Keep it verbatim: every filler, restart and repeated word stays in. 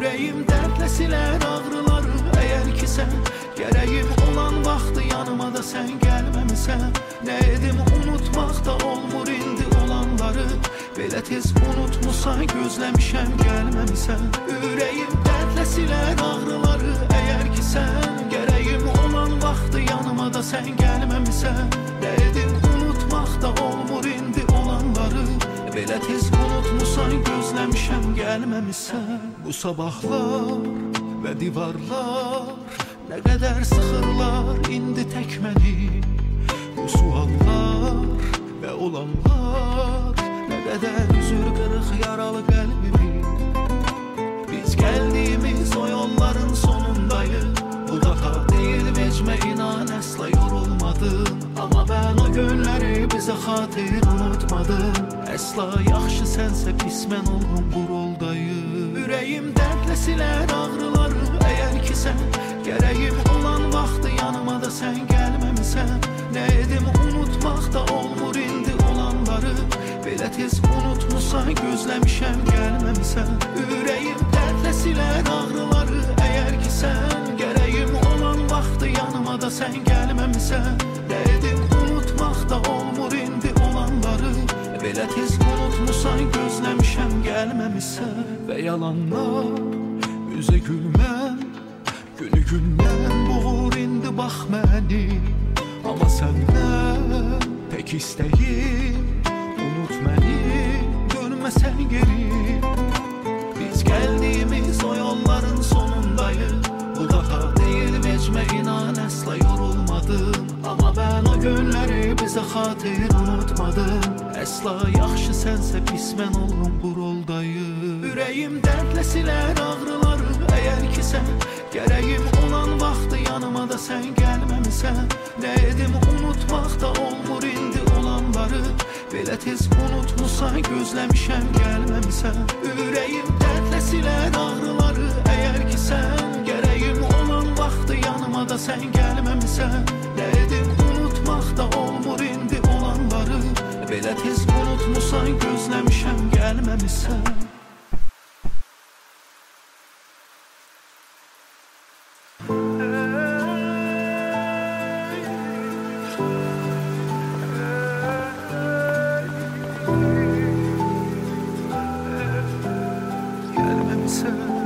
Ürəyim dərdlə silər ağrıları. Əgər ki sən gərəyim olan vaxtı yanıma da sən gəlməmisən. Nə edim unutmaq da olmur indi olanları. Belə tez unutmusan gözləmişəm gəlməmisən. Ürəyim dərdlə silər ağrıları. Əgər ki sən gərəyim olan vaxtı yanıma da sən gəlməmisən. Nə edim unutmaq da olmur indi olanları. Belə tez unutmusan gözləmişəm gəlməmisən. Bu sabahlar və divarlar nə qədər sıxırlar indi tək məni. Bu suallar və olanlar nə qədər üzür qırıq yaralı qəlbimi. Biz gəldiyimiz o yolların sonundayıq. Bu daha deyil vecmə inan əsla yorulmadım. Amma mən o günləri bizə xatir unutmadım. Əsla yaxşı sənsə pis mən olum bu roldayım. Ürəyim dərdlə silər ağrıları. Əgər ki sən gərəyim olan vaxtı yanıma da sən gəlməmisən. Nə edim unutmaq da olmur indi olanları. Belə tez unutmusan gözləmişəm gəlməmisən. Ürəyim dərdlə silər ağrıları. Əgər ki sən gərəyim olan vaxtı yanıma da sən gəlməmisən. Nə edim unutmaq da olmur indi olanları. Belə tez unutmusan gözləmişəm gəlməmisən. Və yalanlar üzə gülməm, günü gündən boğur indi bax məni. Amma səndən tək istəyim unut məni, dönməsən geri. Biz gəldiyimiz o yolların sonundayıq. Bu daha deyil vecmə inan əsla yorulmadım. Amma mən o günləri bizə xatir unutmadım. Əsla yaxşı sənsə pis mən olum bu roldayım. Ürəyim dərdlə silər ağrıları. Əgər ki sən gərəyim olan vaxtı yanıma da sən gəlməmisən. Nə edim unutmaq da olmur indi olanları. Belə tez unutmusan gözləmişəm gəlməmisən. Ürəyim dərdlə silər ağrıları. Əgər ki sən gərəyim olan vaxtı yanıma da sən gəlməmisən. Nə edim unutmaq da olmur indi olanları. Belə tez unutmusan gözləmişəm gəlməmisən. Gelmemişsin.